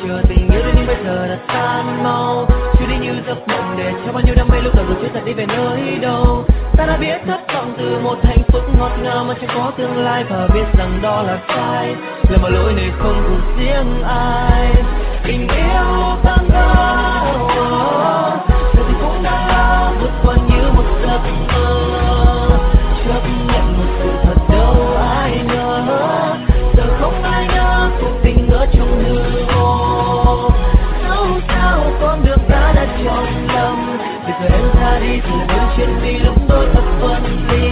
chờ tình yêu đến bây giờ đã tan mau, chưa đi như giấc mộng để cho bao nhiêu đam mê lúc đầu được chưa thật đi về nơi đâu. Ta đã biết thất vọng từ một hạnh phúc ngọt ngào mà chẳng có tương lai, và biết rằng đó là sai, là một lỗi này không thuộc riêng ai. Tình yêu tan vỡ, giờ thì cũng đã vượt qua như một giấc mơ, chấp nhận một sự thật đâu ai ngờ, giờ không ai nhớ cuộc tình nữa trong hư vô. Dẫu sao con đường ta đã chọn lầm, bây giờ em ra đi thì là bên trên đi lúc đôi thật phân ly.